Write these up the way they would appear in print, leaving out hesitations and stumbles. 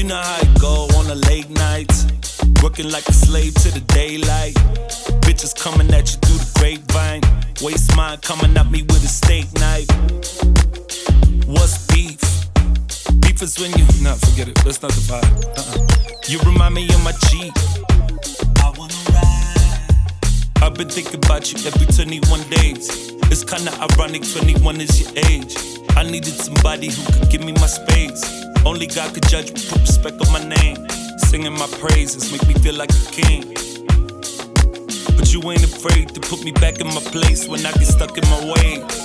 know how it go on the late nights. Working like a slave to the daylight. Bitches coming at you through the grapevine. Waste mine coming at me with a steak knife. What's beef? Beef is when you... Nah, forget it, that's not the vibe. You remind me of my Jeep. I wanna ride. I've been thinking about you every 21 days. It's kinda ironic, 21 is your age. I needed somebody who could give me my space. Only God could judge me, put respect on my name. Singing my praises make me feel like a king. But you ain't afraid to put me back in my place when I get stuck in my ways.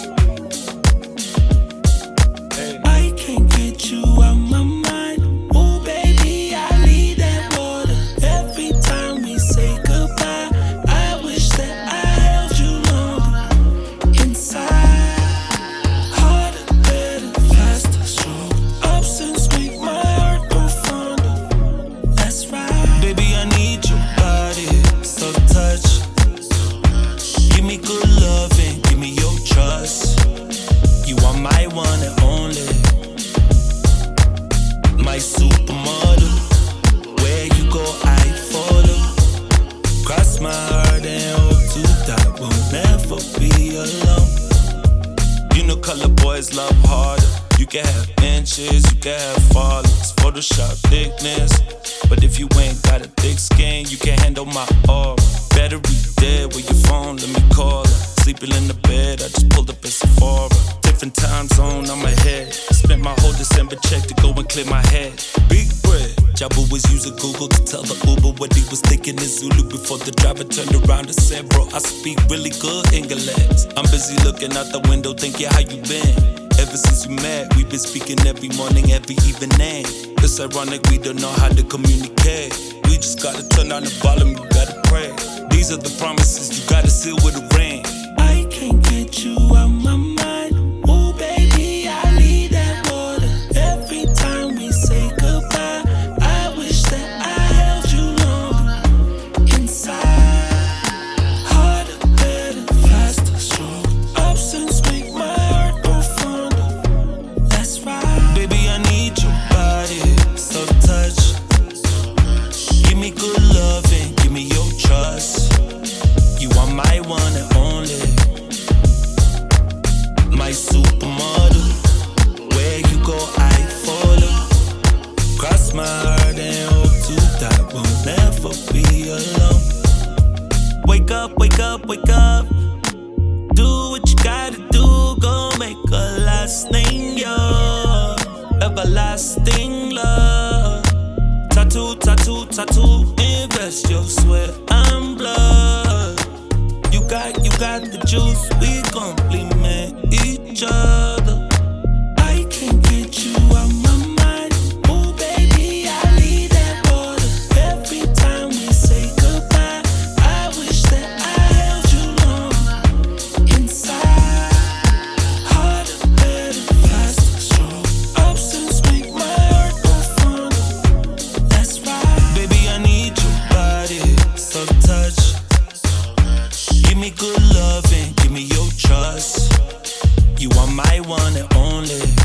Hey. I can't get you out my mind. Oh baby, I need that water. Every time we say goodbye, I wish that I held you longer. Inside, harder, better, faster, stronger. Options make my heart go fonder. That's right. Baby, I need your body, so touch. Give me good loving, give me your trust. You are my one and only, my supermodel. Where you go, I follow. Cross my heart and hope to die. We'll never be alone. You know color boys love harder. You can have inches, you can have follows. Photoshop thickness. But if you ain't got a thick skin, you can't handle my aura. Battery dead with your phone, let me call her. Sleeping in the bed, I just pulled up at Sephora. Different time zone, I'm ahead. Spent my whole December check to go and clear my head. Big bread. Jabu was using Google to tell the Uber what he was thinking in Zulu before the driver turned around and said, bro, I speak really good English. I'm busy looking out the window thinking how you been. Ever since we met, we've been speaking every morning, every evening. It's ironic we don't know how to communicate. We just gotta turn on the volume, you gotta pray. These are the promises you gotta seal with a ring. I can't get you out my mind. Oh baby, I need that water. Every time we say goodbye, I wish that I held you longer. Inside, harder, better, faster, stronger. Options make my heart go fonder. That's right. Baby, I need your body, so touch. Give me good loving, give me your trust. You are my one and only, my supermodel. Where you go, I follow. Cross my heart and hope to die. We'll never be alone. Wake up, wake up, wake up. Do what you gotta do. Go make a lasting, yo. Everlasting love. Tattoo, tattoo, tattoo. Invest your sweat and blood. You got the juice. We complement each other. I can't get you out my mind. Oh baby, I need that water. Every time we say goodbye, I wish that I held you longer. Inside, harder, better, faster, stronger. Options make my heart go fonder. That's right. Baby, I need your body, so touch. Give me good loving, give me your trust. You are my one and only.